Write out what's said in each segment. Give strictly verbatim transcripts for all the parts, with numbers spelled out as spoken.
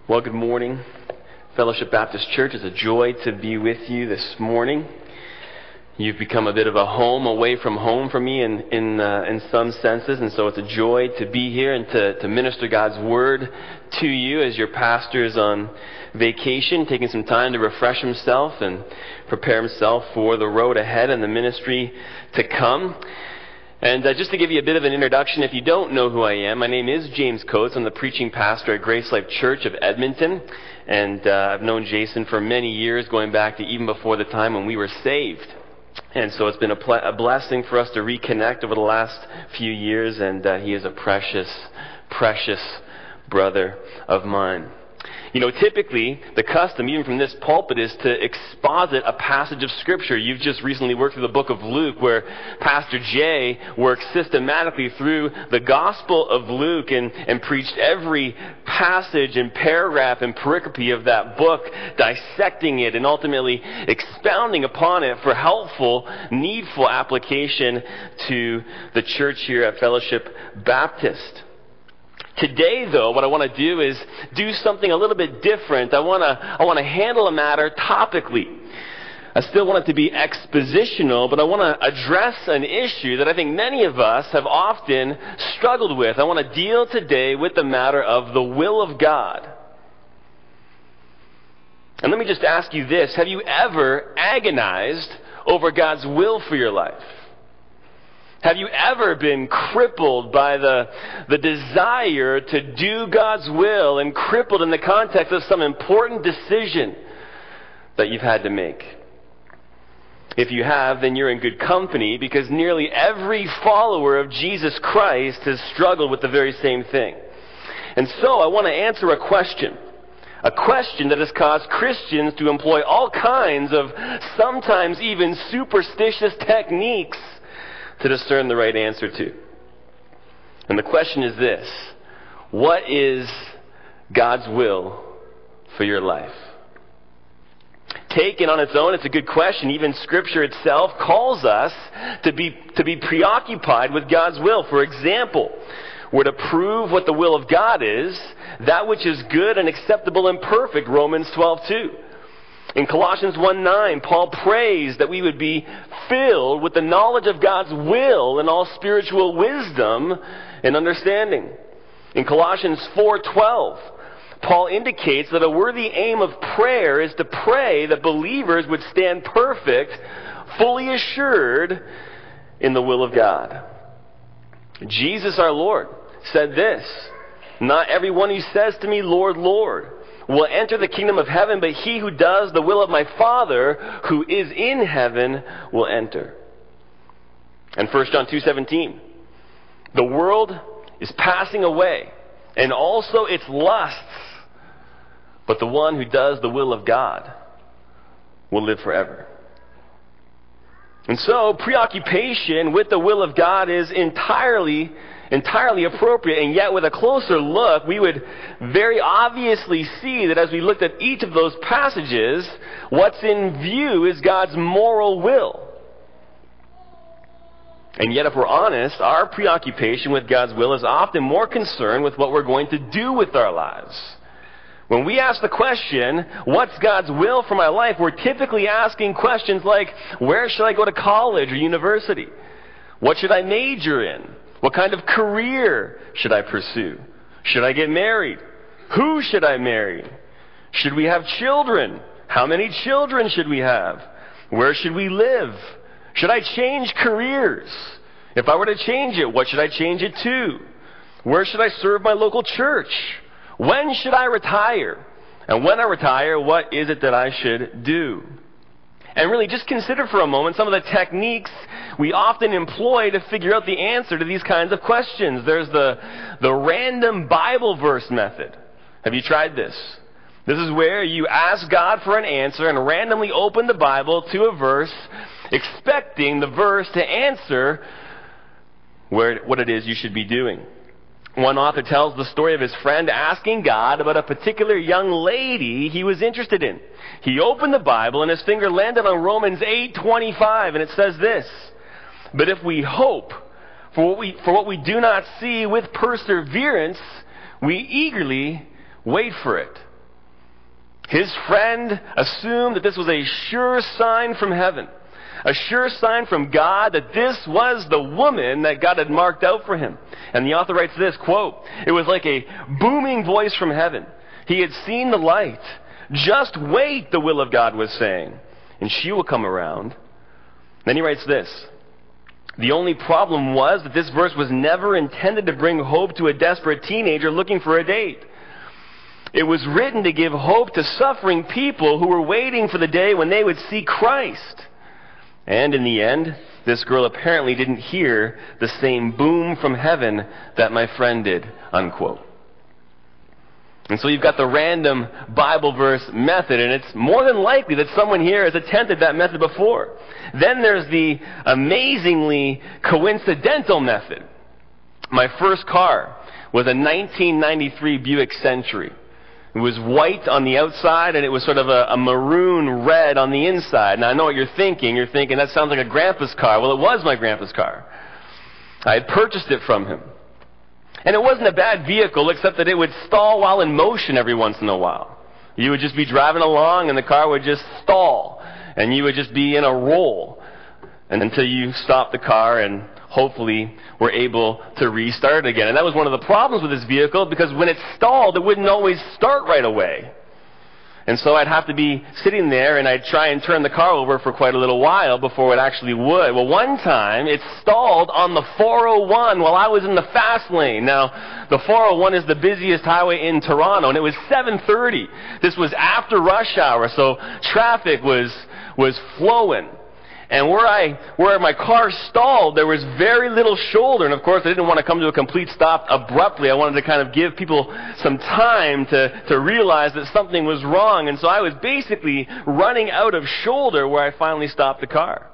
Well, good morning, Fellowship Baptist Church. It's a joy to be with you this morning. You've become a bit of a home away from home for me in in, uh, in some senses, and so it's a joy to be here and to, to minister God's Word to you as your pastor is on vacation, taking some time to refresh himself and prepare himself for the road ahead and the ministry to come. And uh, just to give you a bit of an introduction, if you don't know who I am, my name is James Coates. I'm the preaching pastor at Grace Life Church of Edmonton. And uh, I've known Jason for many years, going back to even before the time when we were saved. And so it's been a, pl- a blessing for us to reconnect over the last few years. And uh, he is a precious, precious brother of mine. You know, typically, the custom, even from this pulpit, is to exposit a passage of Scripture. You've just recently worked through the book of Luke, where Pastor Jay worked systematically through the Gospel of Luke and, and preached every passage and paragraph and pericope of that book, dissecting it and ultimately expounding upon it for helpful, needful application to the church here at Fellowship Baptist. Today, though, what I want to do is do something a little bit different. I want to I want to handle a matter topically. I still want it to be expositional, but I want to address an issue that I think many of us have often struggled with. I want to deal today with the matter of the will of God. And let me just ask you this. Have you ever agonized over God's will for your life? Have you ever been crippled by the, the desire to do God's will and crippled in the context of some important decision that you've had to make? If you have, then you're in good company, because nearly every follower of Jesus Christ has struggled with the very same thing. And so I want to answer a question. A question that has caused Christians to employ all kinds of, sometimes even superstitious techniques to discern the right answer to. And the question is this: what is God's will for your life? Taken on its own, it's a good question. Even Scripture itself calls us to be to be preoccupied with God's will. For example, we're to prove what the will of God is, that which is good and acceptable and perfect, Romans twelve two. In Colossians one nine, Paul prays that we would be filled with the knowledge of God's will and all spiritual wisdom and understanding. In Colossians four twelve, Paul indicates that a worthy aim of prayer is to pray that believers would stand perfect, fully assured in the will of God. Jesus our Lord said this: "Not everyone who says to me, 'Lord, Lord,' will enter the kingdom of heaven, but he who does the will of my Father who is in heaven will enter." And First John two seventeen, "The world is passing away, and also its lusts, but the one who does the will of God will live forever." And so, preoccupation with the will of God is entirely entirely appropriate, and yet with a closer look, we would very obviously see that as we looked at each of those passages, what's in view is God's moral will. And yet, if we're honest, our preoccupation with God's will is often more concerned with what we're going to do with our lives. When we ask the question, what's God's will for my life, we're typically asking questions like, where should I go to college or university? What should I major in? What kind of career should I pursue? Should I get married? Who should I marry? Should we have children? How many children should we have? Where should we live? Should I change careers? If I were to change it, what should I change it to? Where should I serve my local church? When should I retire? And when I retire, what is it that I should do? And really, just consider for a moment some of the techniques we often employ to figure out the answer to these kinds of questions. There's the, the random Bible verse method. Have you tried this? This is where you ask God for an answer and randomly open the Bible to a verse, expecting the verse to answer where, what it is you should be doing. One author tells the story of his friend asking God about a particular young lady he was interested in. He opened the Bible and his finger landed on Romans eight twenty-five, and it says this: "But if we hope for what we, for what we do not see with perseverance, we eagerly wait for it." His friend assumed that this was a sure sign from heaven, a sure sign from God that this was the woman that God had marked out for him. And the author writes this, quote, "It was like a booming voice from heaven. He had seen the light. Just wait, the will of God was saying, and she will come around." Then he writes this, "The only problem was that this verse was never intended to bring hope to a desperate teenager looking for a date. It was written to give hope to suffering people who were waiting for the day when they would see Christ. And in the end, this girl apparently didn't hear the same boom from heaven that my friend did," unquote. And so you've got the random Bible verse method, and it's more than likely that someone here has attempted that method before. Then there's the amazingly coincidental method. My first car was a nineteen ninety-three Buick Century. It was white on the outside, and it was sort of a, a maroon red on the inside. Now, I know what you're thinking. You're thinking, that sounds like a grandpa's car. Well, it was my grandpa's car. I had purchased it from him. And it wasn't a bad vehicle, except that it would stall while in motion every once in a while. You would just be driving along, and the car would just stall, and you would just be in a roll and until you stopped the car and hopefully were able to restart it again. And that was one of the problems with this vehicle, because when it stalled, it wouldn't always start right away. And so I'd have to be sitting there, and I'd try and turn the car over for quite a little while before it actually would. Well, one time, it stalled on the four oh one while I was in the fast lane. Now, the four oh one is the busiest highway in Toronto, and it was seven thirty. This was after rush hour, so traffic was was flowing. And where I, where my car stalled, there was very little shoulder. And of course, I didn't want to come to a complete stop abruptly. I wanted to kind of give people some time to, to realize that something was wrong. And so I was basically running out of shoulder where I finally stopped the car.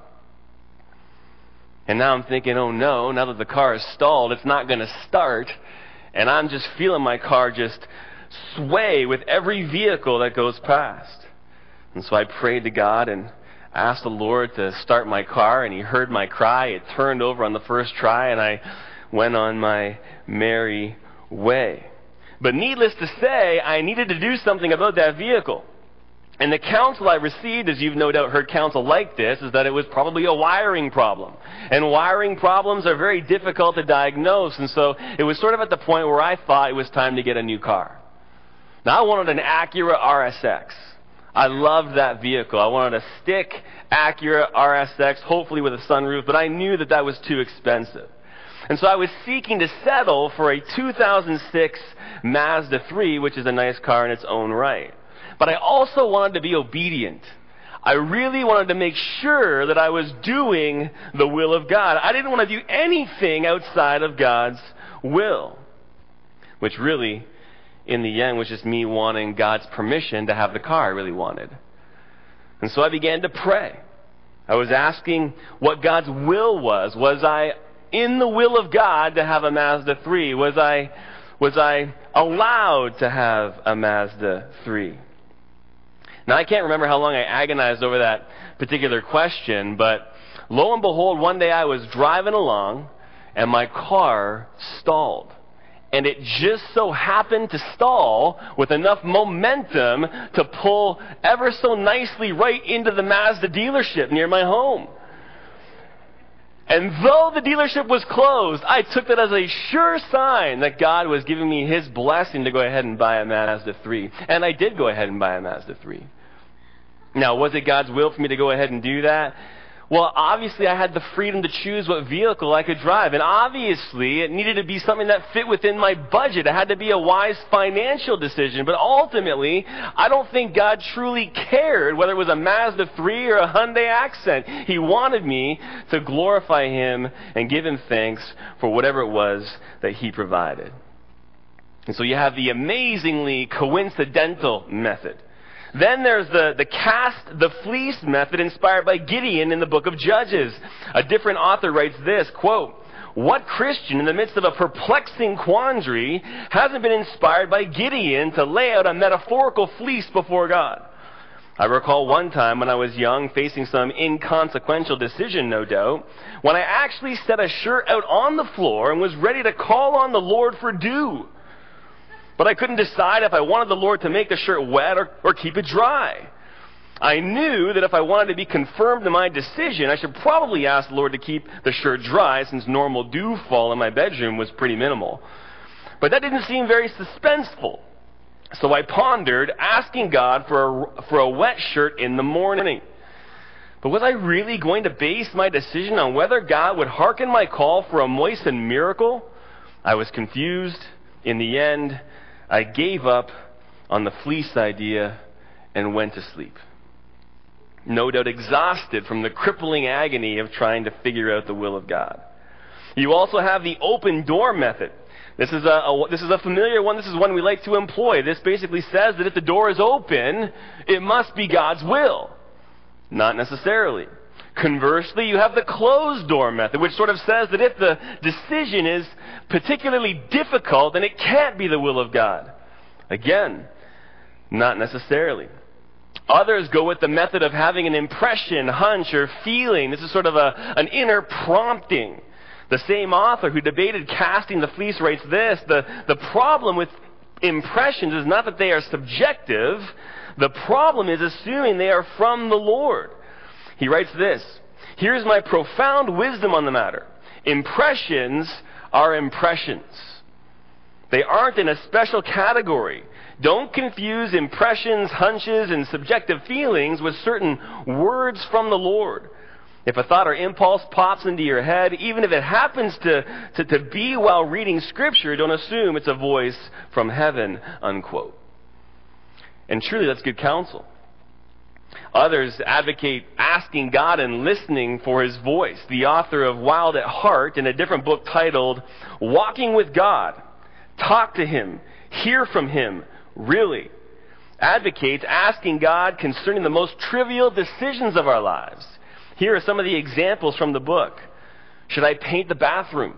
And now I'm thinking, oh no, now that the car is stalled, it's not going to start. And I'm just feeling my car just sway with every vehicle that goes past. And so I prayed to God and asked the Lord to start my car, and He heard my cry. It turned over on the first try, and I went on my merry way. But needless to say, I needed to do something about that vehicle. And the counsel I received, as you've no doubt heard counsel like this, is that it was probably a wiring problem. And wiring problems are very difficult to diagnose, and so it was sort of at the point where I thought it was time to get a new car. Now, I wanted an Acura R S X. I loved that vehicle. I wanted a stick Acura R S X, hopefully with a sunroof, but I knew that that was too expensive. And so I was seeking to settle for a two thousand six Mazda three, which is a nice car in its own right. But I also wanted to be obedient. I really wanted to make sure that I was doing the will of God. I didn't want to do anything outside of God's will, which really, in the end, was just me wanting God's permission to have the car I really wanted. And so I began to pray. I was asking what God's will was. Was I in the will of God to have a Mazda three? Was I, was I allowed to have a Mazda three? Now, I can't remember how long I agonized over that particular question, but lo and behold, one day I was driving along, and my car stalled. And it just so happened to stall with enough momentum to pull ever so nicely right into the Mazda dealership near my home. And though the dealership was closed, I took that as a sure sign that God was giving me His blessing to go ahead and buy a Mazda three. And I did go ahead and buy a Mazda three. Now, was it God's will for me to go ahead and do that? Well, obviously, I had the freedom to choose what vehicle I could drive. And obviously, it needed to be something that fit within my budget. It had to be a wise financial decision. But ultimately, I don't think God truly cared whether it was a Mazda three or a Hyundai Accent. He wanted me to glorify Him and give Him thanks for whatever it was that He provided. And so you have the amazingly coincidental method. Then there's the, the cast the fleece method inspired by Gideon in the book of Judges. A different author writes this, quote, "What Christian in the midst of a perplexing quandary hasn't been inspired by Gideon to lay out a metaphorical fleece before God? I recall one time when I was young, facing some inconsequential decision, no doubt, when I actually set a shirt out on the floor and was ready to call on the Lord for dew. But I couldn't decide if I wanted the Lord to make the shirt wet or, or keep it dry. I knew that if I wanted to be confirmed in my decision, I should probably ask the Lord to keep the shirt dry, since normal dewfall in my bedroom was pretty minimal. But that didn't seem very suspenseful. So I pondered asking God for a, for a wet shirt in the morning. But was I really going to base my decision on whether God would hearken my call for a moistened miracle? I was confused. In the end, I gave up on the fleece idea and went to sleep. No doubt exhausted from the crippling agony of trying to figure out the will of God. You also have the open door method. This is a, a this is a familiar one. This is one we like to employ. This basically says that if the door is open, it must be God's will. Not necessarily. Conversely, you have the closed door method, which sort of says that if the decision is particularly difficult, then it can't be the will of God. Again, not necessarily. Others go with the method of having an impression, hunch, or feeling. This is sort of a, an inner prompting. The same author who debated casting the fleece writes this: the, the problem with impressions is not that they are subjective. The problem is assuming they are from the Lord. He writes this: here's my profound wisdom on the matter. Impressions are impressions. They aren't in a special category. Don't confuse impressions, hunches, and subjective feelings with certain words from the Lord. If a thought or impulse pops into your head, even if it happens to, to, to be while reading Scripture, don't assume it's a voice from heaven, unquote. And truly, that's good counsel. Others advocate asking God and listening for His voice. The author of Wild at Heart, in a different book titled Walking with God, Talk to Him, Hear from Him, Really, advocates asking God concerning the most trivial decisions of our lives. Here are some of the examples from the book. Should I paint the bathroom?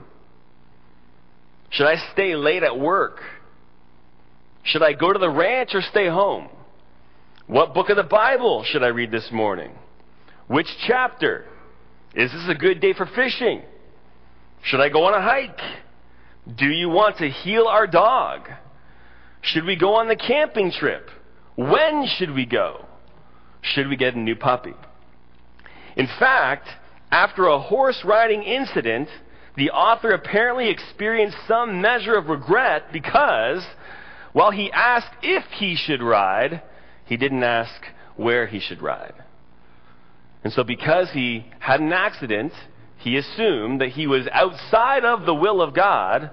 Should I stay late at work? Should I go to the ranch or stay home? What book of the Bible should I read this morning? Which chapter? Is this a good day for fishing? Should I go on a hike? Do you want to heal our dog? Should we go on the camping trip? When should we go? Should we get a new puppy? In fact, after a horse riding incident, the author apparently experienced some measure of regret because, while he asked if he should ride, he didn't ask where he should ride. And so because he had an accident, he assumed that he was outside of the will of God,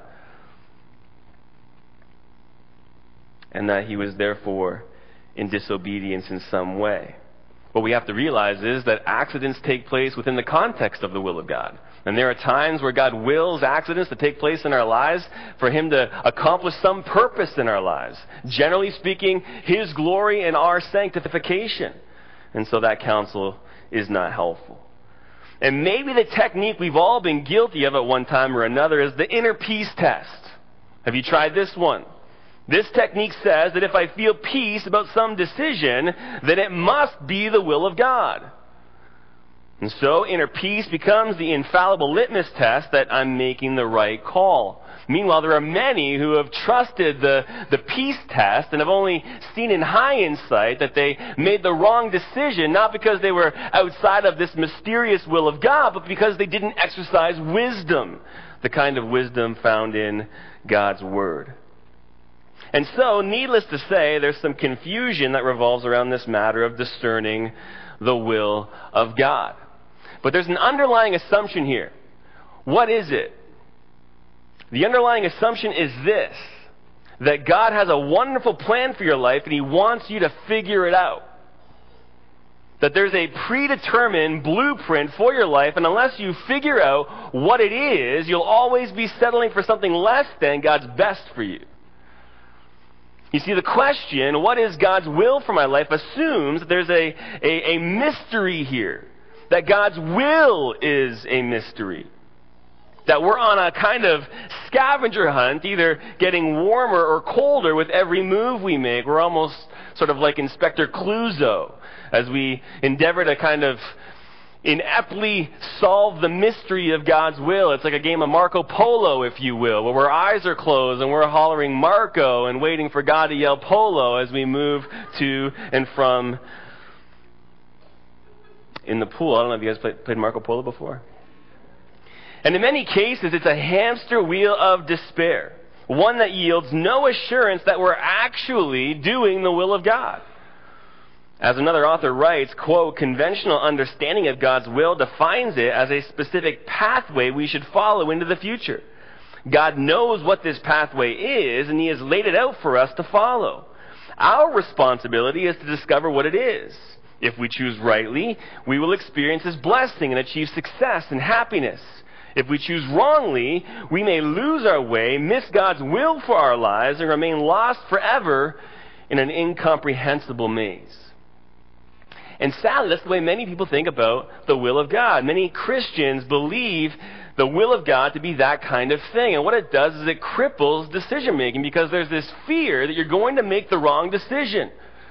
and that he was therefore in disobedience in some way. What we have to realize is that accidents take place within the context of the will of God. And there are times where God wills accidents to take place in our lives for Him to accomplish some purpose in our lives. Generally speaking, His glory and our sanctification. And so that counsel is not helpful. And maybe the technique we've all been guilty of at one time or another is the inner peace test. Have you tried this one? This technique says that if I feel peace about some decision, then it must be the will of God. And so inner peace becomes the infallible litmus test that I'm making the right call. Meanwhile, there are many who have trusted the, the peace test and have only seen in hindsight that they made the wrong decision, not because they were outside of this mysterious will of God, but because they didn't exercise wisdom, the kind of wisdom found in God's Word. And so, needless to say, there's some confusion that revolves around this matter of discerning the will of God. But there's an underlying assumption here. What is it? The underlying assumption is this: that God has a wonderful plan for your life and He wants you to figure it out. That there's a predetermined blueprint for your life, and unless you figure out what it is, you'll always be settling for something less than God's best for you. You see, the question, what is God's will for my life, assumes that there's a, a, a mystery here. That God's will is a mystery. That we're on a kind of scavenger hunt, either getting warmer or colder with every move we make. We're almost sort of like Inspector Clouseau, as we endeavor to kind of ineptly solve the mystery of God's will. It's like a game of Marco Polo, if you will, where our eyes are closed and we're hollering Marco and waiting for God to yell Polo as we move to and from in the pool. I don't know if you guys played, played Marco Polo before. And in many cases, it's a hamster wheel of despair, one that yields no assurance that we're actually doing the will of God. As another author writes, quote, conventional understanding of God's will defines it as a specific pathway we should follow into the future. God knows what this pathway is, and He has laid it out for us to follow. Our responsibility is to discover what it is. If we choose rightly, we will experience His blessing and achieve success and happiness. If we choose wrongly, we may lose our way, miss God's will for our lives, and remain lost forever in an incomprehensible maze. And sadly, that's the way many people think about the will of God. Many Christians believe the will of God to be that kind of thing. And what it does is it cripples decision making, because there's this fear that you're going to make the wrong decision.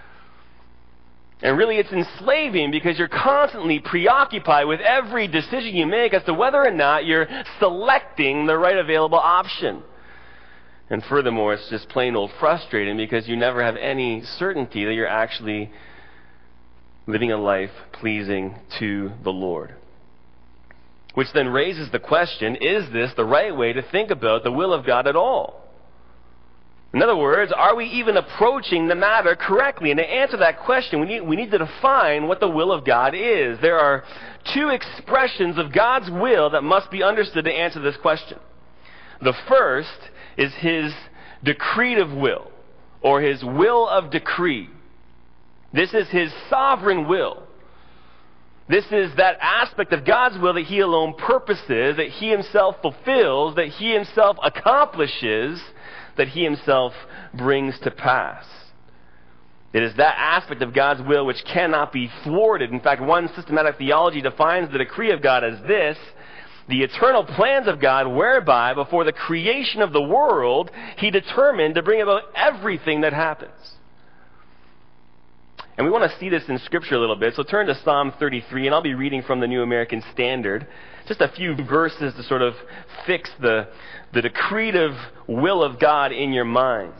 And really it's enslaving, because you're constantly preoccupied with every decision you make as to whether or not you're selecting the right available option. And furthermore, it's just plain old frustrating, because you never have any certainty that you're actually living a life pleasing to the Lord. Which then raises the question, is this the right way to think about the will of God at all? In other words, are we even approaching the matter correctly? And to answer that question, we need, we need to define what the will of God is. There are two expressions of God's will that must be understood to answer this question. The first is His decretive will, or His will of decree. This is His sovereign will. This is that aspect of God's will that He alone purposes, that He Himself fulfills, that He Himself accomplishes, that He Himself brings to pass. It is that aspect of God's will which cannot be thwarted. In fact, one systematic theology defines the decree of God as this: the eternal plans of God, whereby before the creation of the world, He determined to bring about everything that happens. And we want to see this in Scripture a little bit. So turn to Psalm thirty-three, and I'll be reading from the New American Standard. Just a few verses to sort of fix the, the decretive will of God in your minds.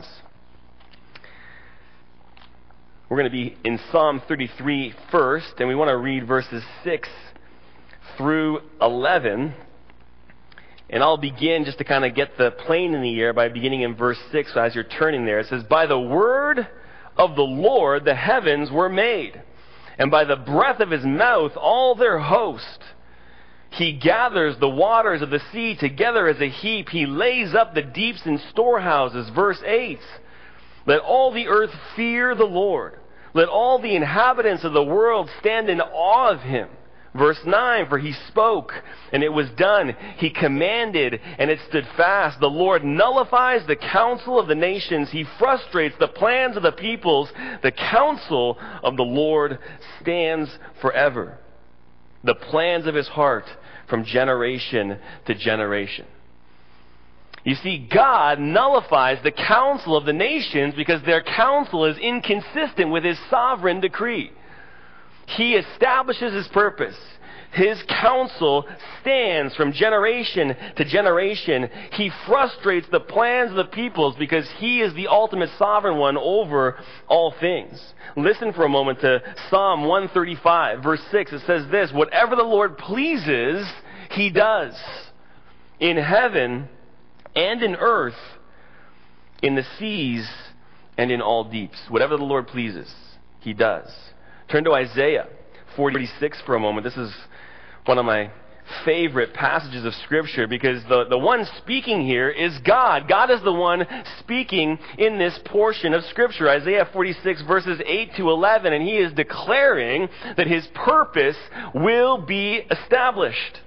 We're going to be in Psalm thirty-three first, and we want to read verses six through eleven. And I'll begin just to kind of get the plane in the air by beginning in verse six. So as you're turning there, it says, by the word of the Lord the heavens were made, and by the breath of His mouth all their host. He gathers the waters of the sea together as a heap. He lays up the deeps in storehouses. Verse eight. Let all the earth fear the Lord. Let all the inhabitants of the world stand in awe of Him. Verse nine, for He spoke, and it was done. He commanded, and it stood fast. The Lord nullifies the counsel of the nations. He frustrates the plans of the peoples. The counsel of the Lord stands forever, the plans of His heart from generation to generation. You see, God nullifies the counsel of the nations because their counsel is inconsistent with His sovereign decree. He establishes His purpose. His counsel stands from generation to generation. He frustrates the plans of the peoples because He is the ultimate sovereign one over all things. Listen for a moment to Psalm one thirty-five, verse six. It says this: whatever the Lord pleases, He does, in heaven and in earth, in the seas and in all deeps. Whatever the Lord pleases, He does. Turn to Isaiah forty-six for a moment. This is one of my favorite passages of Scripture because the, the one speaking here is God. God is the one speaking in this portion of Scripture. Isaiah forty-six verses eight to eleven, and He is declaring that His purpose will be established.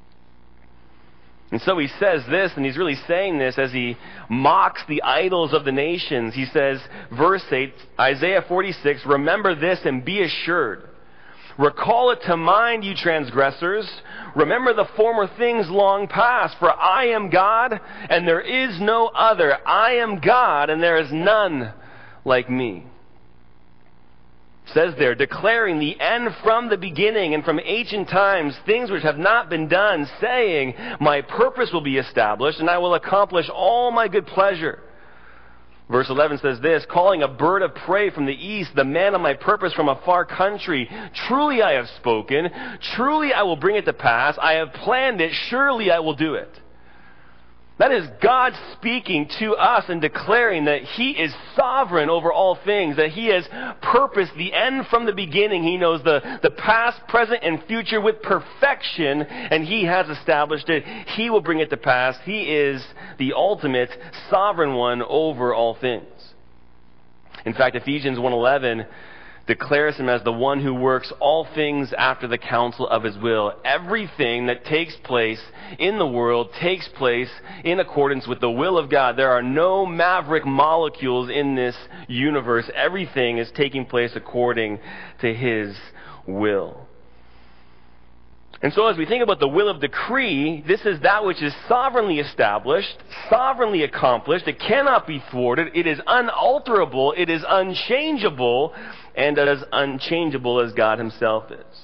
And so He says this, and He's really saying this as He mocks the idols of the nations. He says, verse eight, Isaiah forty-six, remember this and be assured. Recall it to mind, you transgressors. Remember the former things long past. For I am God, and there is no other. I am God, and there is none like me. says there, declaring the end from the beginning and from ancient times, things which have not been done, saying, my purpose will be established, and I will accomplish all my good pleasure. Verse eleven says this, calling a bird of prey from the east, the man of my purpose from a far country. Truly I have spoken. Truly I will bring it to pass. I have planned it. Surely I will do it. That is God speaking to us and declaring that He is sovereign over all things, that He has purposed the end from the beginning. He knows the, the past, present, and future with perfection, and He has established it. He will bring it to pass. He is the ultimate sovereign one over all things. In fact, Ephesians one eleven declares Him as the one who works all things after the counsel of His will. Everything that takes place in the world takes place in accordance with the will of God. There are no maverick molecules in this universe. Everything is taking place according to His will. And so as we think about the will of decree, this is that which is sovereignly established, sovereignly accomplished. It cannot be thwarted. It is unalterable. It is unchangeable, and as unchangeable as God Himself is.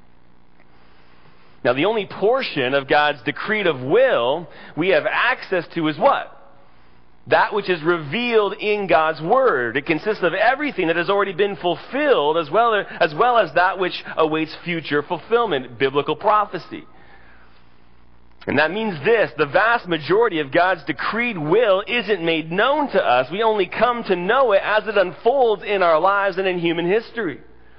Now, the only portion of God's decreed of will we have access to is what? That which is revealed in God's Word. It consists of everything that has already been fulfilled, as well as, as well as that which awaits future fulfillment, biblical prophecy. And that means this, the vast majority of God's decreed will isn't made known to us. We only come to know it as it unfolds in our lives and in human history.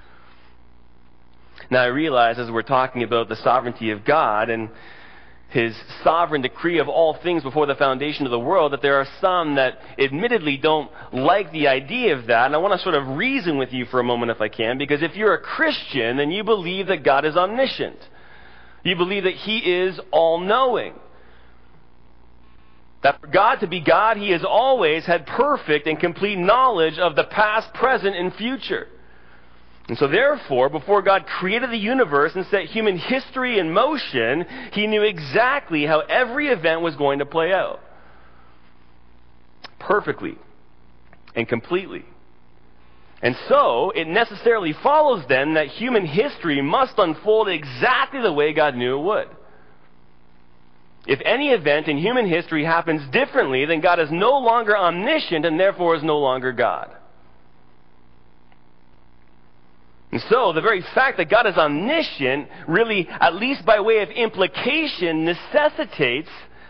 Now, I realize as we're talking about the sovereignty of God and His sovereign decree of all things before the foundation of the world, that there are some that admittedly don't like the idea of that. And I want to sort of reason with you for a moment if I can, because if you're a Christian, then you believe that God is omniscient. You believe that He is all-knowing. That for God to be God, He has always had perfect and complete knowledge of the past, present, and future. And so therefore, before God created the universe and set human history in motion, He knew exactly how every event was going to play out. Perfectly and completely. And so, it necessarily follows then that human history must unfold exactly the way God knew it would. If any event in human history happens differently, then God is no longer omniscient and therefore is no longer God. And so, the very fact that God is omniscient really, at least by way of implication, necessitates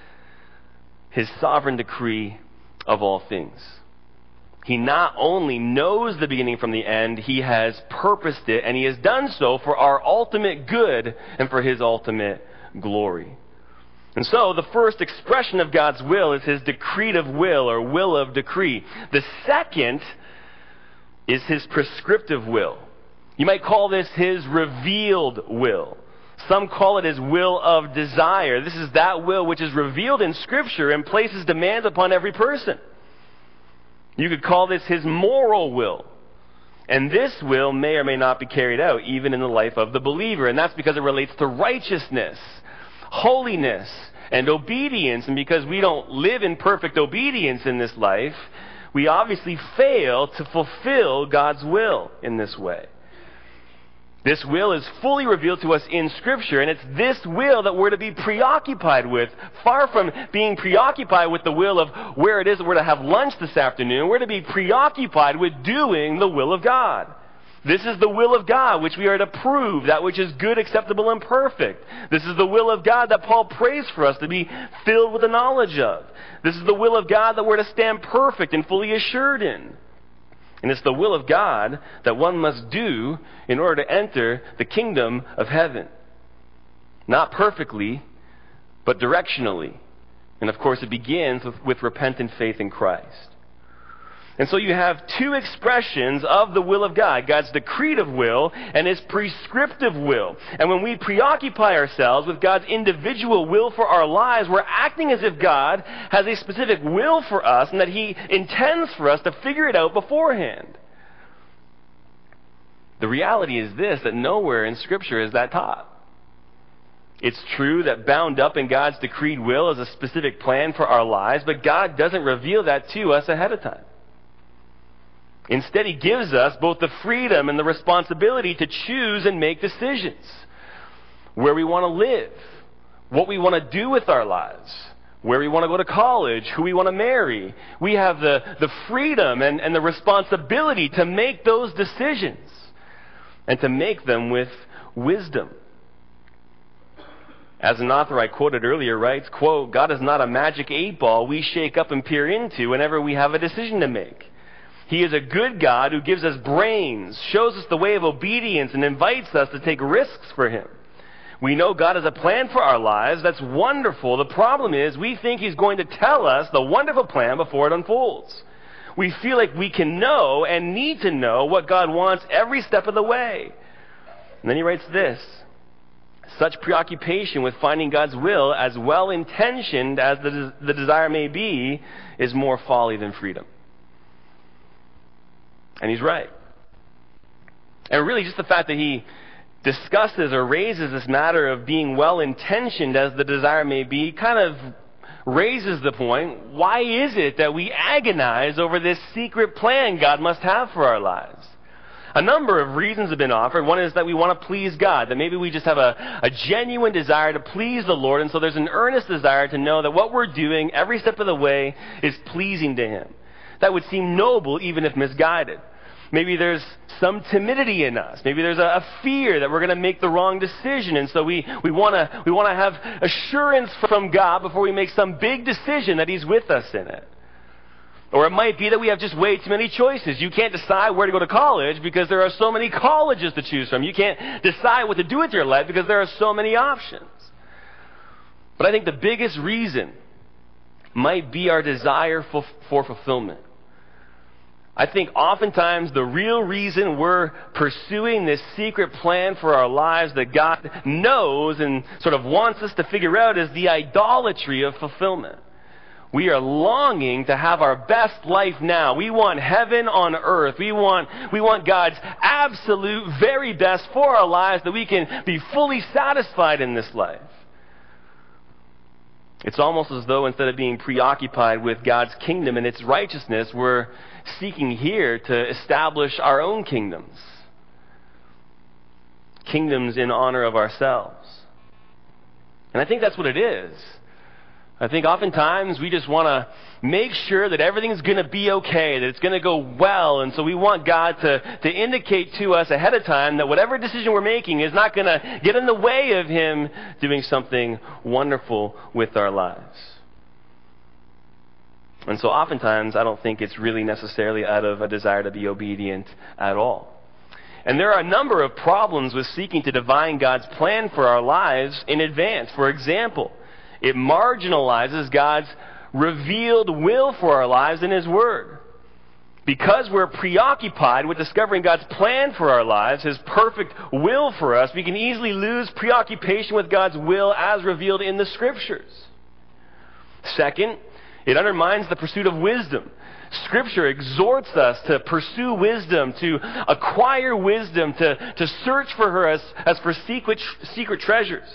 His sovereign decree of all things. He not only knows the beginning from the end, He has purposed it, and He has done so for our ultimate good and for His ultimate glory. And so, the first expression of God's will is His decreed of will, or will of decree. The second is His prescriptive will. You might call this His revealed will. Some call it His will of desire. This is that will which is revealed in Scripture and places demands upon every person. You could call this His moral will. And this will may or may not be carried out even in the life of the believer. And that's because it relates to righteousness, holiness, and obedience. And because we don't live in perfect obedience in this life, we obviously fail to fulfill God's will in this way. This will is fully revealed to us in Scripture, and it's this will that we're to be preoccupied with. Far from being preoccupied with the will of where it is that we're to have lunch this afternoon, we're to be preoccupied with doing the will of God. This is the will of God which we are to prove, that which is good, acceptable, and perfect. This is the will of God that Paul prays for us to be filled with the knowledge of. This is the will of God that we're to stand perfect and fully assured in. And it's the will of God that one must do in order to enter the kingdom of heaven. Not perfectly, but directionally. And of course it begins with, with repentant faith in Christ. And so you have two expressions of the will of God. God's decretive will and His prescriptive will. And when we preoccupy ourselves with God's individual will for our lives, we're acting as if God has a specific will for us and that He intends for us to figure it out beforehand. The reality is this, that nowhere in Scripture is that taught. It's true that bound up in God's decreed will is a specific plan for our lives, but God doesn't reveal that to us ahead of time. Instead, he gives us both the freedom and the responsibility to choose and make decisions. Where we want to live, what we want to do with our lives, where we want to go to college, who we want to marry. We have the, the freedom and, and the responsibility to make those decisions and to make them with wisdom. As an author I quoted earlier writes, quote, God is not a magic eight ball we shake up and peer into whenever we have a decision to make. He is a good God who gives us brains, shows us the way of obedience, and invites us to take risks for him. We know God has a plan for our lives. That's wonderful. The problem is we think he's going to tell us the wonderful plan before it unfolds. We feel like we can know and need to know what God wants every step of the way. And then he writes this, such preoccupation with finding God's will, as well-intentioned as the, the desire may be, is more folly than freedom. And he's right. And really just the fact that he discusses or raises this matter of being well-intentioned as the desire may be kind of raises the point, why is it that we agonize over this secret plan God must have for our lives? A number of reasons have been offered. One is that we want to please God, that maybe we just have a, a genuine desire to please the Lord, and so there's an earnest desire to know that what we're doing every step of the way is pleasing to him. That would seem noble even if misguided. Maybe there's some timidity in us. Maybe there's a, a fear that we're going to make the wrong decision, and so we, we want to we want to have assurance from God before we make some big decision that he's with us in it. Or it might be that we have just way too many choices. You can't decide where to go to college because there are so many colleges to choose from. You can't decide what to do with your life because there are so many options. But I think the biggest reason might be our desire for, for fulfillment. I think oftentimes the real reason we're pursuing this secret plan for our lives that God knows and sort of wants us to figure out is the idolatry of fulfillment. We are longing to have our best life now. We want heaven on earth. We want, we want God's absolute very best for our lives, that we can be fully satisfied in this life. It's almost as though instead of being preoccupied with God's kingdom and its righteousness, we're seeking here to establish our own kingdoms. Kingdoms in honor of ourselves. And I think that's what it is. I think oftentimes we just want to make sure that everything's going to be okay, that it's going to go well, and so we want God to, to indicate to us ahead of time that whatever decision we're making is not going to get in the way of him doing something wonderful with our lives. And so oftentimes I don't think it's really necessarily out of a desire to be obedient at all. And there are a number of problems with seeking to divine God's plan for our lives in advance. For example, it marginalizes God's revealed will for our lives in his word. Because we're preoccupied with discovering God's plan for our lives, his perfect will for us, we can easily lose preoccupation with God's will as revealed in the scriptures. Second, it undermines the pursuit of wisdom. Scripture exhorts us to pursue wisdom, to acquire wisdom, to, to search for her as, as for secret, secret treasures.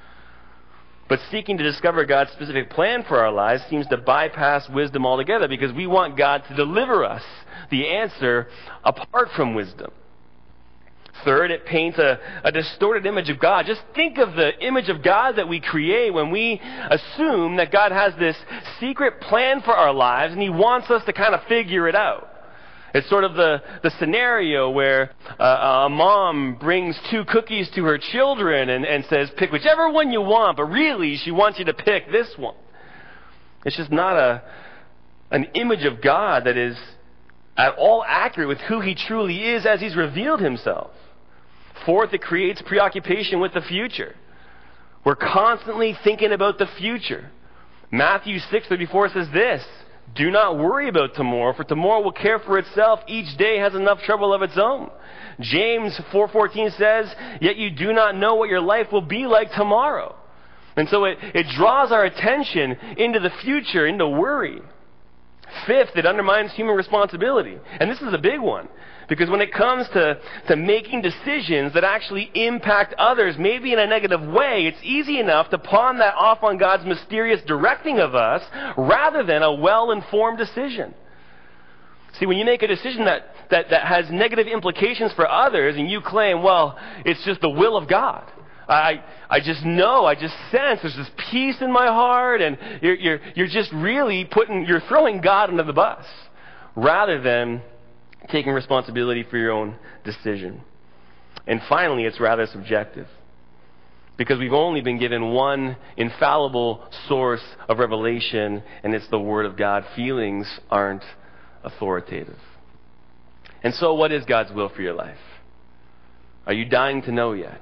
But seeking to discover God's specific plan for our lives seems to bypass wisdom altogether, because we want God to deliver us the answer apart from wisdom. Third, it paints a, a distorted image of God. Just think of the image of God that we create when we assume that God has this secret plan for our lives and he wants us to kind of figure it out. It's sort of the, the scenario where uh, a mom brings two cookies to her children and, and says, pick whichever one you want, but really she wants you to pick this one. It's just not a an image of God that is at all accurate with who he truly is as he's revealed himself. Fourth, it creates preoccupation with the future. We're constantly thinking about the future. Matthew six thirty-four says this, do not worry about tomorrow, for tomorrow will care for itself. Each day has enough trouble of its own. James four fourteen says, yet you do not know what your life will be like tomorrow. And so it, it draws our attention into the future, into worry. Fifth, it undermines human responsibility. And this is a big one. Because when it comes to, to making decisions that actually impact others, maybe in a negative way, it's easy enough to pawn that off on God's mysterious directing of us rather than a well-informed decision. See, when you make a decision that, that, that has negative implications for others, and you claim, well, it's just the will of God. I I just know, I just sense there's this peace in my heart, and you're you're you're just really putting, you're throwing God under the bus, rather than taking responsibility for your own decision. And finally, it's rather subjective, because we've only been given one infallible source of revelation, and it's the Word of God. Feelings aren't authoritative. And so what is God's will for your life? Are you dying to know yet?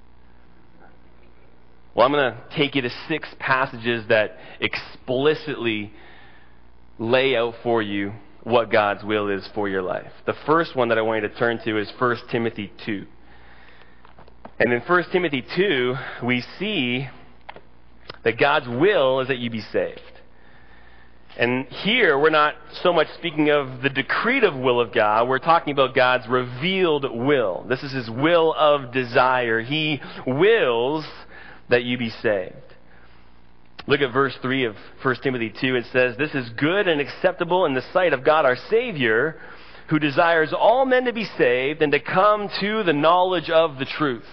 Well, I'm going to take you to six passages that explicitly lay out for you what God's will is for your life. The first one that I want you to turn to is First Timothy two. And in First Timothy two, we see that God's will is that you be saved. And here, we're not so much speaking of the decretive will of God. We're talking about God's revealed will. This is His will of desire. He wills that you be saved. Look at verse three of First Timothy two. It says, "This is good and acceptable in the sight of God our Savior, who desires all men to be saved and to come to the knowledge of the truth."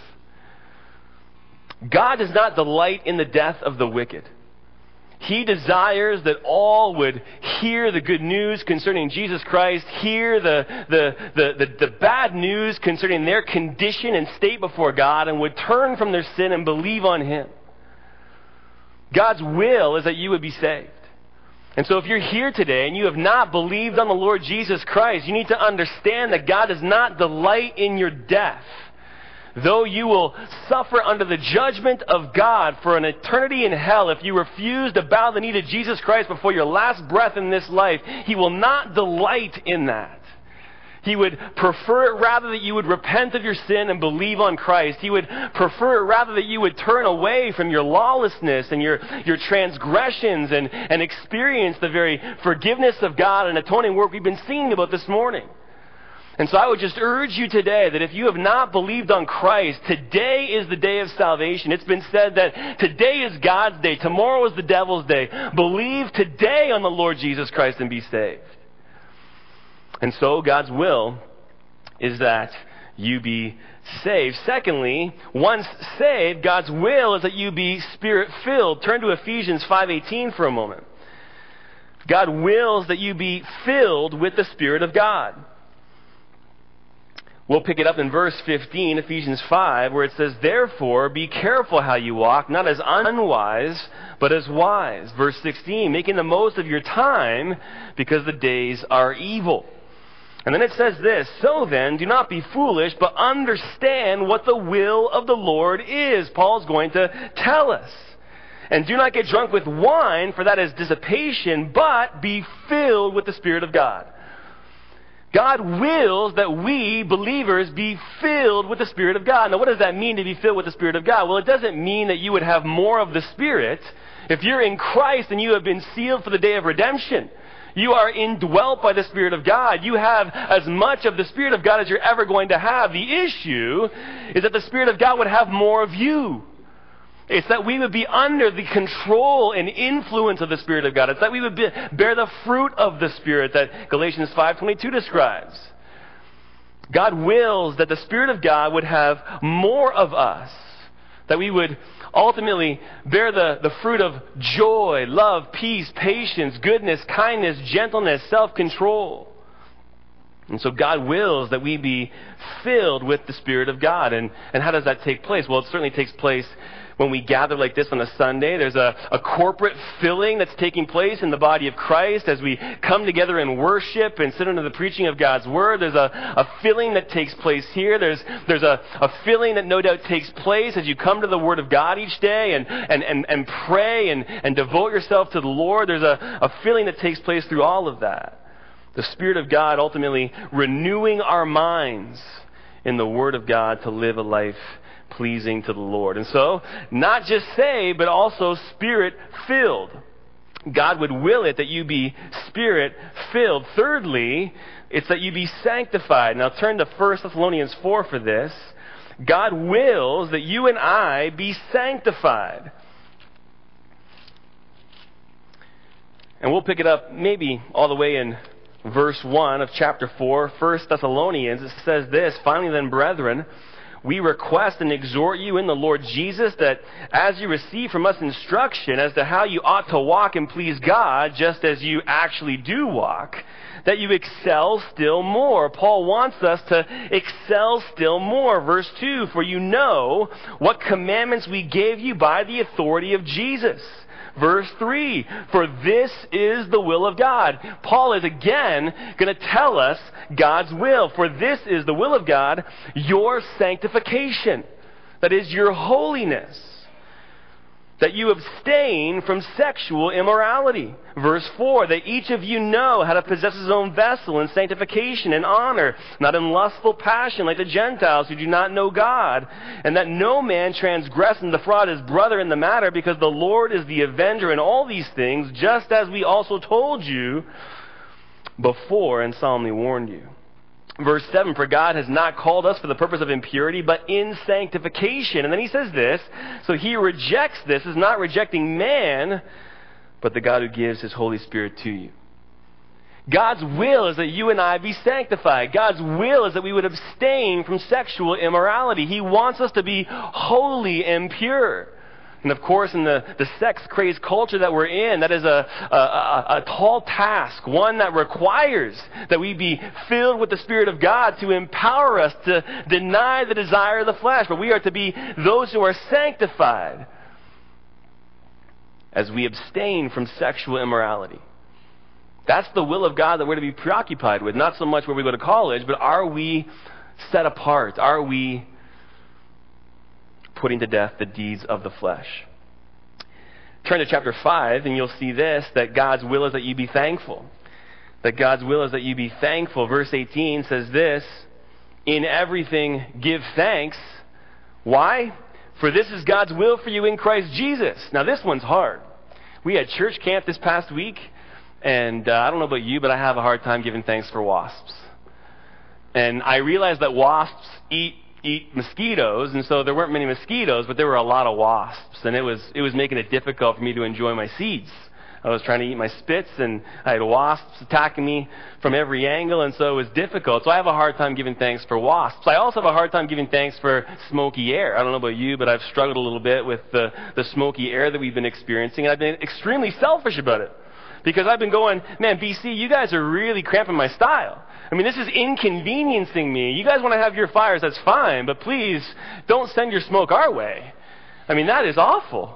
God does not delight in the death of the wicked. He desires that all would hear the good news concerning Jesus Christ, hear the, the, the, the, the bad news concerning their condition and state before God, and would turn from their sin and believe on Him. God's will is that you would be saved. And so if you're here today and you have not believed on the Lord Jesus Christ, you need to understand that God does not delight in your death. Though you will suffer under the judgment of God for an eternity in hell if you refuse to bow the knee to Jesus Christ before your last breath in this life, He will not delight in that. He would prefer it rather that you would repent of your sin and believe on Christ. He would prefer it rather that you would turn away from your lawlessness and your, your transgressions and, and experience the very forgiveness of God and atoning work we've been singing about this morning. And so I would just urge you today that if you have not believed on Christ, today is the day of salvation. It's been said that today is God's day, tomorrow is the devil's day. Believe today on the Lord Jesus Christ and be saved. And so God's will is that you be saved. Secondly, once saved, God's will is that you be Spirit-filled. Turn to Ephesians five eighteen for a moment. God wills that you be filled with the Spirit of God. We'll pick it up in verse fifteen, Ephesians five, where it says, "Therefore, be careful how you walk, not as unwise, but as wise." Verse sixteen, "Making the most of your time, because the days are evil." And then it says this, "So then, do not be foolish, but understand what the will of the Lord is." Paul's going to tell us. "And do not get drunk with wine, for that is dissipation, but be filled with the Spirit of God." God wills that we, believers, be filled with the Spirit of God. Now, what does that mean to be filled with the Spirit of God? Well, it doesn't mean that you would have more of the Spirit. If you're in Christ and you have been sealed for the day of redemption, you are indwelt by the Spirit of God. You have as much of the Spirit of God as you're ever going to have. The issue is that the Spirit of God would have more of you. It's that we would be under the control and influence of the Spirit of God. It's that we would be, bear the fruit of the Spirit that Galatians five twenty-two describes. God wills that the Spirit of God would have more of us, that we would ultimately bear the, the fruit of joy, love, peace, patience, goodness, kindness, gentleness, self-control. And so God wills that we be filled with the Spirit of God. And, and how does that take place? Well, it certainly takes place when we gather like this on a Sunday. There's a, a corporate filling that's taking place in the body of Christ as we come together in worship and sit under the preaching of God's Word. There's a, a filling that takes place here. There's, there's a, a filling that no doubt takes place as you come to the Word of God each day and, and, and, and pray and, and devote yourself to the Lord. There's a, a filling that takes place through all of that. The Spirit of God ultimately renewing our minds in the Word of God to live a life pleasing to the Lord. And so, not just saved, but also Spirit-filled. God would will it that you be Spirit-filled. Thirdly, it's that you be sanctified. Now turn to First Thessalonians four for this. God wills that you and I be sanctified. And we'll pick it up maybe all the way in verse one of chapter four, First Thessalonians, it says this, "Finally then, brethren, we request and exhort you in the Lord Jesus that as you receive from us instruction as to how you ought to walk and please God, just as you actually do walk, that you excel still more." Paul wants us to excel still more. Verse two, "For you know what commandments we gave you by the authority of Jesus." Verse three, "For this is the will of God." Paul is again going to tell us God's will. "For this is the will of God, your sanctification." That is, your holiness. That you abstain from sexual immorality. Verse four, "That each of you know how to possess his own vessel in sanctification and honor, not in lustful passion like the Gentiles who do not know God, and that no man transgress and defraud his brother in the matter, because the Lord is the avenger in all these things, just as we also told you before and solemnly warned you." Verse seven, "For God has not called us for the purpose of impurity, but in sanctification." And then he says this, so he rejects this as not rejecting man, but the God who gives his Holy Spirit to you. God's will is that you and I be sanctified. God's will is that we would abstain from sexual immorality. He wants us to be holy and pure. And of course, in the, the sex-crazed culture that we're in, that is a, a, a, a tall task, one that requires that we be filled with the Spirit of God to empower us to deny the desire of the flesh. But we are to be those who are sanctified as we abstain from sexual immorality. That's the will of God that we're to be preoccupied with. Not so much where we go to college, but are we set apart? Are we putting to death the deeds of the flesh? Turn to chapter five and you'll see this, that God's will is that you be thankful. That God's will is that you be thankful. Verse eighteen says this, "In everything give thanks." Why? "For this is God's will for you in Christ Jesus." Now this one's hard. We had church camp this past week, and uh, I don't know about you, but I have a hard time giving thanks for wasps. And I realized that wasps eat eat mosquitoes, and so there weren't many mosquitoes, but there were a lot of wasps, and it was it was making it difficult for me to enjoy my seeds. I was trying to eat my spits, and I had wasps attacking me from every angle, and so it was difficult. So I have a hard time giving thanks for wasps. I also have a hard time giving thanks for smoky air. I don't know about you, but I've struggled a little bit with the, the smoky air that we've been experiencing, and I've been extremely selfish about it. Because I've been going, man, B C, you guys are really cramping my style. I mean, this is inconveniencing me. You guys want to have your fires, that's fine, but please don't send your smoke our way. I mean, that is awful.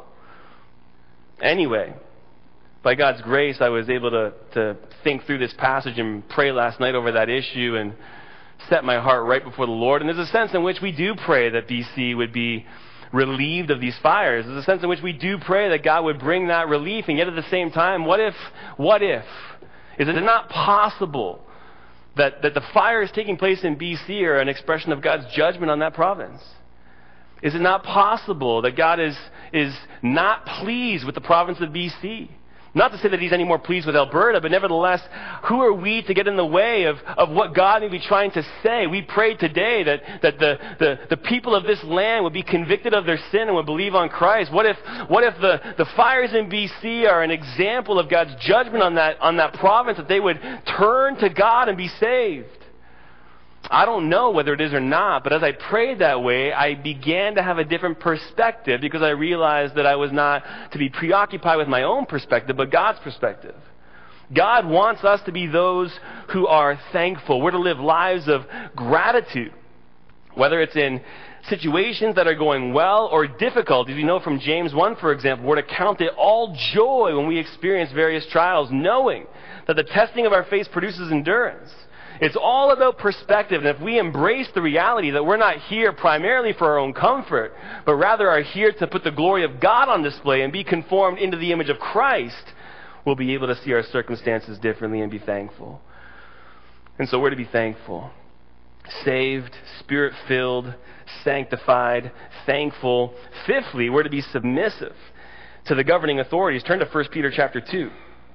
Anyway, by God's grace, I was able to, to think through this passage and pray last night over that issue and set my heart right before the Lord. And there's a sense in which we do pray that B C would be relieved of these fires. There's a sense in which we do pray that God would bring that relief, and yet at the same time, what if, what if, is it not possible that, that the fires taking place in B C are an expression of God's judgment on that province? Is it not possible that God is, is not pleased with the province of B C? Not to say that he's any more pleased with Alberta, but nevertheless, who are we to get in the way of, of what God may be trying to say? We prayed today that, that the, the, the people of this land would be convicted of their sin and would believe on Christ. What if, what if the, the fires in B C are an example of God's judgment on that, on that province, that they would turn to God and be saved? I don't know whether it is or not, but as I prayed that way, I began to have a different perspective because I realized that I was not to be preoccupied with my own perspective, but God's perspective. God wants us to be those who are thankful. We're to live lives of gratitude, whether it's in situations that are going well or difficult. As you know from James one, for example, we're to count it all joy when we experience various trials, knowing that the testing of our faith produces endurance. It's all about perspective, and if we embrace the reality that we're not here primarily for our own comfort, but rather are here to put the glory of God on display and be conformed into the image of Christ, we'll be able to see our circumstances differently and be thankful. And so we're to be thankful. Saved, Spirit-filled, sanctified, thankful. Fifthly, we're to be submissive to the governing authorities. Turn to First Peter chapter two.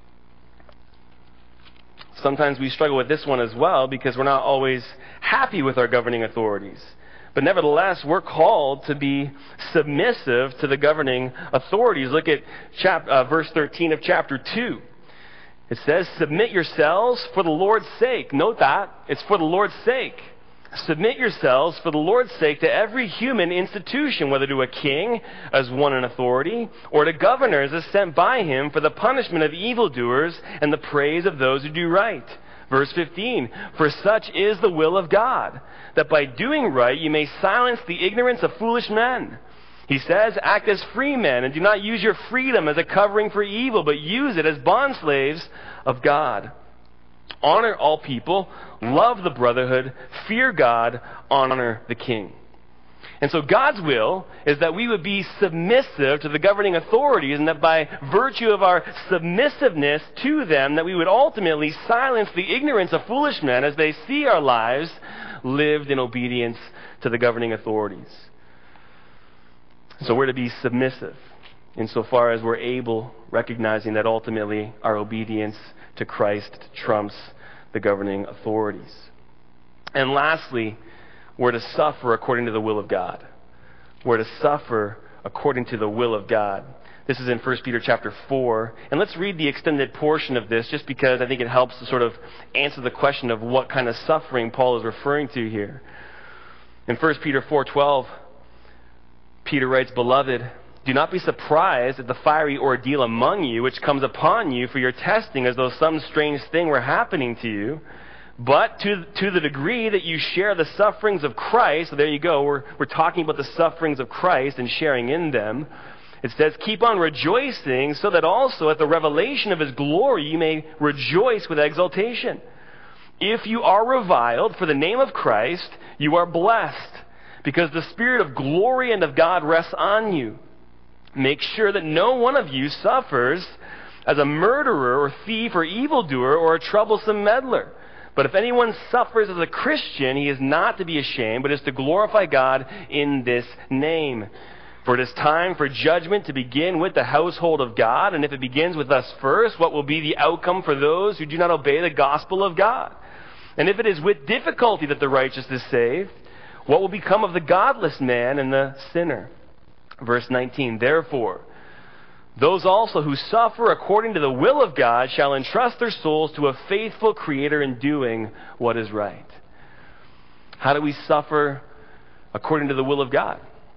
Sometimes we struggle with this one as well because we're not always happy with our governing authorities. But nevertheless, we're called to be submissive to the governing authorities. Look at chap- uh, verse thirteen of chapter two. It says, submit yourselves for the Lord's sake. Note that. It's for the Lord's sake. Submit yourselves for the Lord's sake to every human institution, whether to a king as one in authority, or to governors as sent by him for the punishment of evildoers and the praise of those who do right. Verse fifteen, for such is the will of God, that by doing right you may silence the ignorance of foolish men. He says, act as free men, and do not use your freedom as a covering for evil, but use it as bondslaves of God. Honor all people, love the brotherhood, fear God, honor the king. And so God's will is that we would be submissive to the governing authorities, and that by virtue of our submissiveness to them, that we would ultimately silence the ignorance of foolish men as they see our lives lived in obedience to the governing authorities. So we're to be submissive insofar as we're able, recognizing that ultimately our obedience to Christ trumps the governing authorities. And lastly, we're to suffer according to the will of God. We're to suffer according to the will of God. This is in First Peter chapter four. And let's read the extended portion of this just because I think it helps to sort of answer the question of what kind of suffering Paul is referring to here. In First Peter four twelve, Peter writes, Beloved, do not be surprised at the fiery ordeal among you, which comes upon you for your testing, as though some strange thing were happening to you. But to, to the degree that you share the sufferings of Christ, so there you go, we're, we're talking about the sufferings of Christ and sharing in them. It says, keep on rejoicing, so that also at the revelation of his glory you may rejoice with exultation. If you are reviled for the name of Christ, you are blessed, because the Spirit of glory and of God rests on you. Make sure that no one of you suffers as a murderer or thief or evildoer or a troublesome meddler. But if anyone suffers as a Christian, he is not to be ashamed, but is to glorify God in this name. For it is time for judgment to begin with the household of God. And if it begins with us first, what will be the outcome for those who do not obey the gospel of God? And if it is with difficulty that the righteous is saved, what will become of the godless man and the sinner? Verse nineteen, therefore, those also who suffer according to the will of God shall entrust their souls to a faithful Creator in doing what is right. How do we suffer according to the will of God?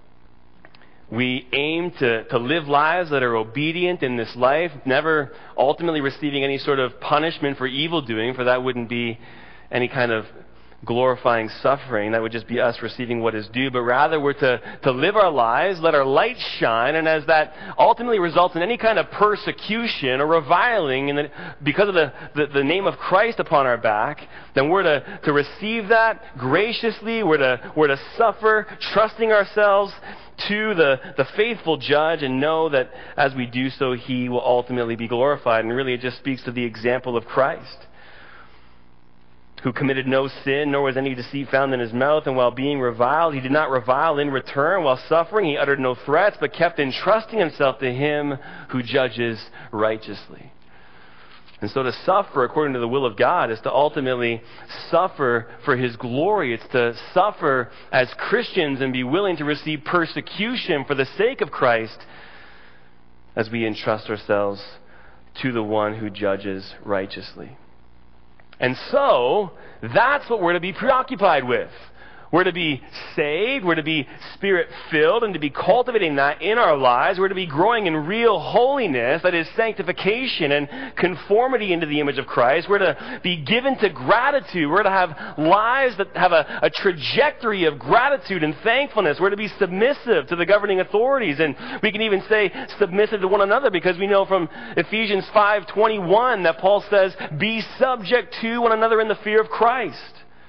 We aim to, to live lives that are obedient in this life, never ultimately receiving any sort of punishment for evil doing, for that wouldn't be any kind of glorifying suffering. That would just be us receiving what is due. But rather we're to, to live our lives, let our light shine, and as that ultimately results in any kind of persecution or reviling in the, because of the, the, the name of Christ upon our back, then we're to, to receive that graciously. We're to, we're to suffer, trusting ourselves to the, the faithful judge, and know that as we do so, he will ultimately be glorified. And really it just speaks to the example of Christ, who committed no sin, nor was any deceit found in his mouth. And while being reviled, he did not revile in return. While suffering, he uttered no threats, but kept entrusting himself to him who judges righteously. And so to suffer according to the will of God is to ultimately suffer for his glory. It's to suffer as Christians and be willing to receive persecution for the sake of Christ as we entrust ourselves to the one who judges righteously. And so, that's what we're to be preoccupied with. We're to be saved, we're to be Spirit-filled, and to be cultivating that in our lives. We're to be growing in real holiness, that is sanctification and conformity into the image of Christ. We're to be given to gratitude. We're to have lives that have a, a trajectory of gratitude and thankfulness. We're to be submissive to the governing authorities, and we can even say submissive to one another, because we know from Ephesians five twenty-one that Paul says, be subject to one another in the fear of Christ.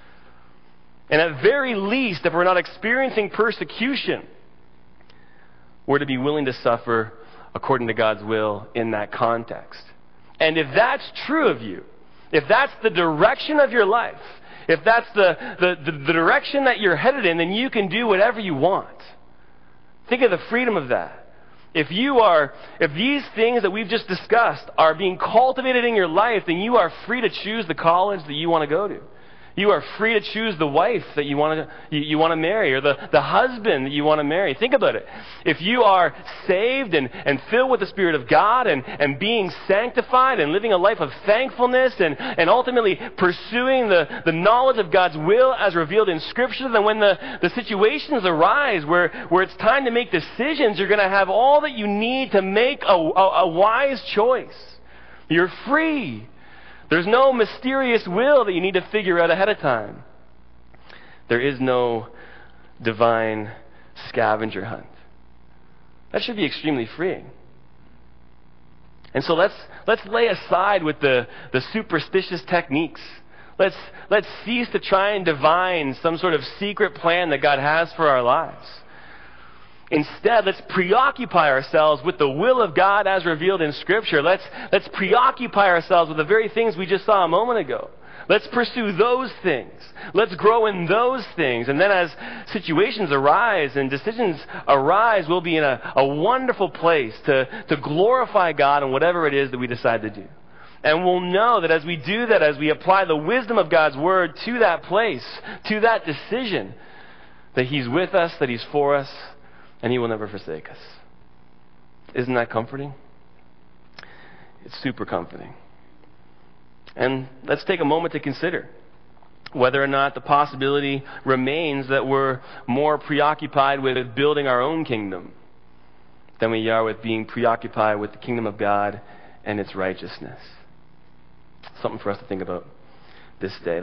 And at very least, if we're not experiencing persecution, we're to be willing to suffer according to God's will in that context. And if that's true of you, if that's the direction of your life, if that's the, the, the, the direction that you're headed in, then you can do whatever you want. Think of the freedom of that. If you are, if these things that we've just discussed are being cultivated in your life, then you are free to choose the college that you want to go to. You are free to choose the wife that you want to you, you want to marry, or the, the husband that you want to marry. Think about it. If you are saved and, and filled with the Spirit of God and, and being sanctified and living a life of thankfulness and, and ultimately pursuing the, the knowledge of God's will as revealed in Scripture, then when the, the situations arise where, where it's time to make decisions, you're going to have all that you need to make a, a, a wise choice. You're free. There's no mysterious will that you need to figure out ahead of time. There is no divine scavenger hunt. That should be extremely freeing. And so let's let's lay aside with the, the superstitious techniques. Let's let's cease to try and divine some sort of secret plan that God has for our lives. Instead, let's preoccupy ourselves with the will of God as revealed in Scripture. Let's, let's preoccupy ourselves with the very things we just saw a moment ago. Let's pursue those things. Let's grow in those things. And then as situations arise and decisions arise, we'll be in a, a wonderful place to, to glorify God in whatever it is that we decide to do. And we'll know that as we do that, as we apply the wisdom of God's Word to that place, to that decision, that He's with us, that He's for us, and He will never forsake us. Isn't that comforting? It's super comforting. And let's take a moment to consider whether or not the possibility remains that we're more preoccupied with building our own kingdom than we are with being preoccupied with the kingdom of God and its righteousness. Something for us to think about this day.